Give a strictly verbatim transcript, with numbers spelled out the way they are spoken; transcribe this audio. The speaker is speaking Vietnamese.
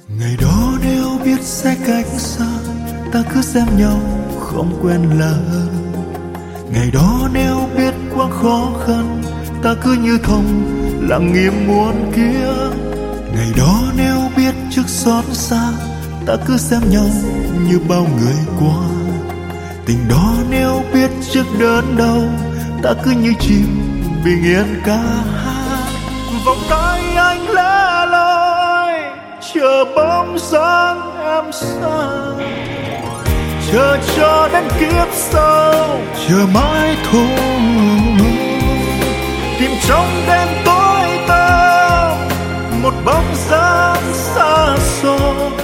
Ngày đó nếu biết sẽ cách xa, ta cứ xem nhau không quen lỡ. Ngày đó nếu biết quá khó khăn, ta cứ như thông lặng nghiêm muôn kia. Ngày đó nếu biết trước xót xa, ta cứ xem nhau như bao người qua. Tình đó nếu biết trước đớn đau, ta cứ như chim bình yên ca hát. Vòng tay anh lẻ loi chờ bóng dáng em xa, chờ cho đến kiếp sau, chờ mãi thôi. Tìm trong đêm tối tăm một bóng dáng xa xôi,